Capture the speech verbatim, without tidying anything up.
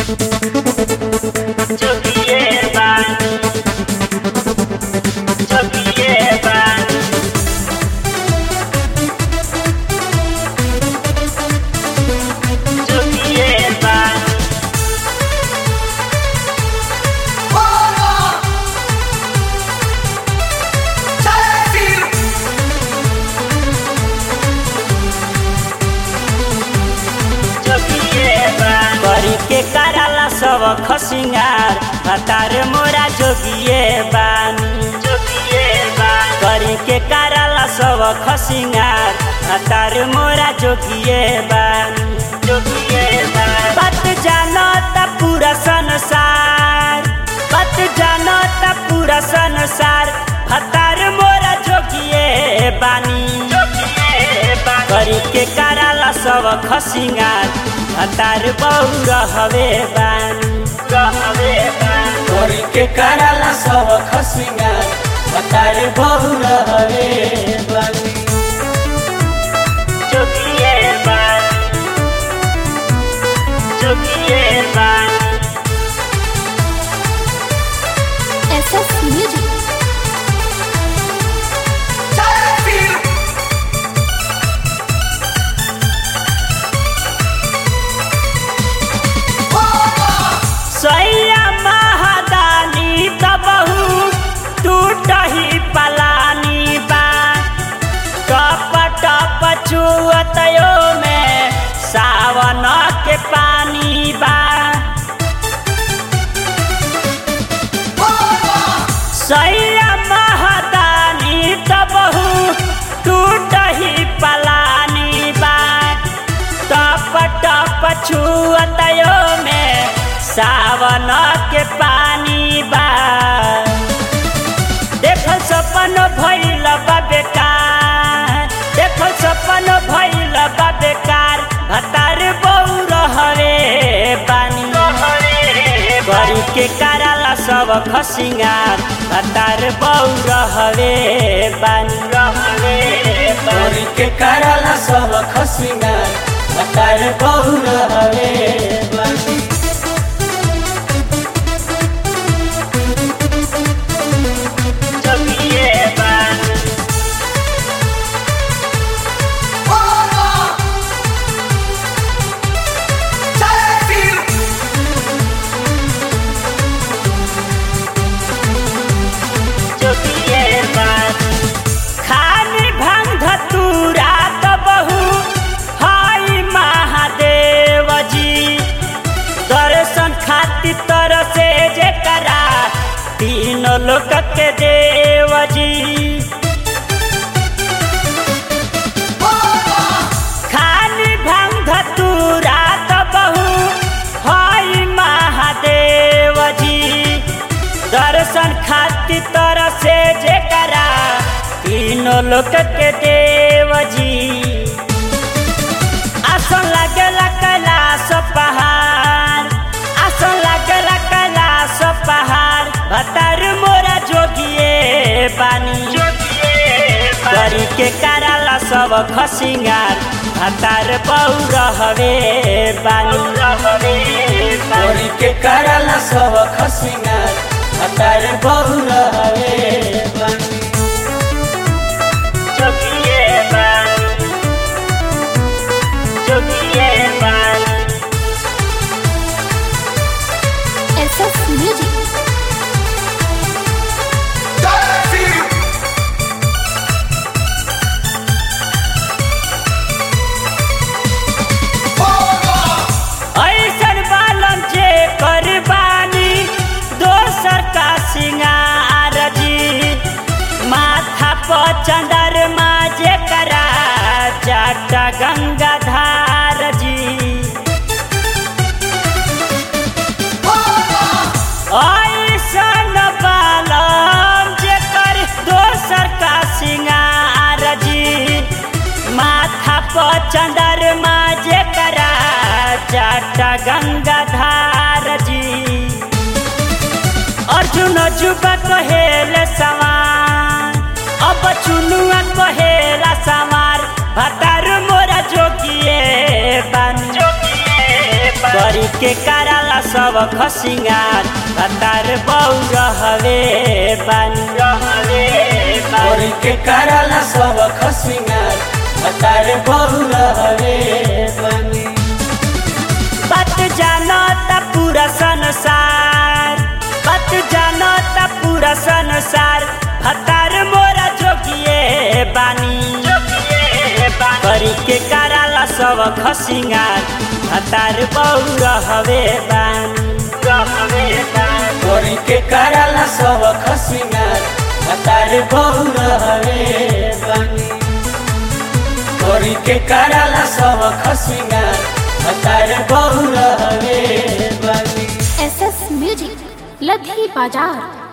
के कराला सब खसिंगार हतार मोरा जोगिए बानी जोगिए बानी करी के कराला सब खसिंगार हतार मोरा जोगिए बानी जोगिए बानी बात जानता पूरा संसार बात जानता पूरा संसार हतार मोरा जोगिए बानी जोगिए बानी करी के कराला सब खसिंगार हतार बहु रहवे बानी रहवे बानी तोरी के कराला सब खसिंगार हतार बहु रहवे बानी जोगिए बानी जोगिए बानी एसएस म्यूजिक सैया महादानी तबहू टूटही पलानी बा टप टप चुअतयो में सावन के पानी बा सैया महादानी तबहू टूटही पलानी बा टप टप चुअतयो में सावन के पानी बा देखल सपन भइल बा बेकार देखल सपन भइल बा बेकार हतार बहु रहवे बानी करी के कराला सब खसिंगार हतार बहु रहवे बानी रहवे तोरी के कराला सब खसिंगार हतार बहु रहवे बानी खानी भांग धतूरा तो बहु हाई महादेव जी दर्शन खाती तरह से जे करा तीनों लोक के देव जी खानी भांग धतूरा तो बहु हाई महादेव जी दर्शन खाती तरह से जे करा तीनों लोक के देव जी आसन लागेला कैलाश पहाड़ आसन लागेला कैलाश पहाड़ हतार मोरा जोगिए बानी करी के कराला सब खसिंगार हतार बहु रहवे बानी तोरी के कराला सब खसिंगार हतार बहु रहवे बानी जोगिए बानी जोगिए बानी एसएस म्यूजिक ऐसन बालम जे करबानी दोसर का सिंगार जी माथा पर चंद्रमा जे करा जाटा गंगाधार जी ऐसन बालम जे कर दोसर का सिंगार जी माथा पर चंद्रमा जे करा जाटा गंगाधार जी अर्जुन जुबा कहेले सवार अब चुनुआ कहेला सवार हतार मोरा जोगिए बानी करी के कराला सब खसिंगार भतार बौर हवे बानी रहवे तोरी के कराला सब खसिंगार भतार बहु रहवे बानी। बात जानता पूरा संसार बात जानता पूरा संसार भतार मोरा जोगिए बानी करी के कराला सब खसिंगार भतार बौर हवे बानी तोरी के कराला सब खसिंगार भतार बहु रहवे बानी। तोरी के कराला सब खसिंगार भतार बहु रहवे बानी। एस एस म्यूजिक लधी बाजार।